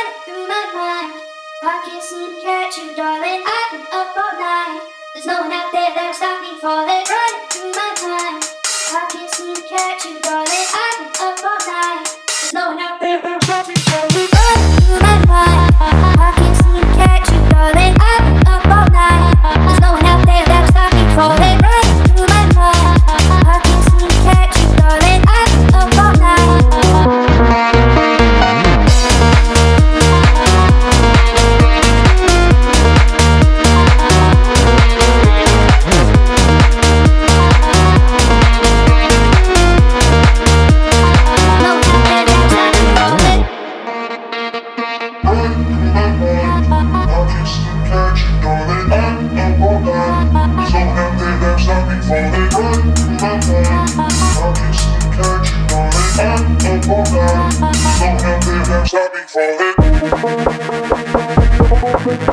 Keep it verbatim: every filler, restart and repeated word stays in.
running through my mind. I can't seem to catch you, darling. I've been up all night. There's no one out there that'll stop me falling. Running through my mind. I can't seem to catch you, darling. I've been up all night. There's no one out there that'll stop me falling. Running through my mind. I can't seem to catch you, darling. I've been up all night. There's no one out there that'll stop me falling. Running through my mind. I can't seem to catch you, darling. I've been up all night. Stop me falling.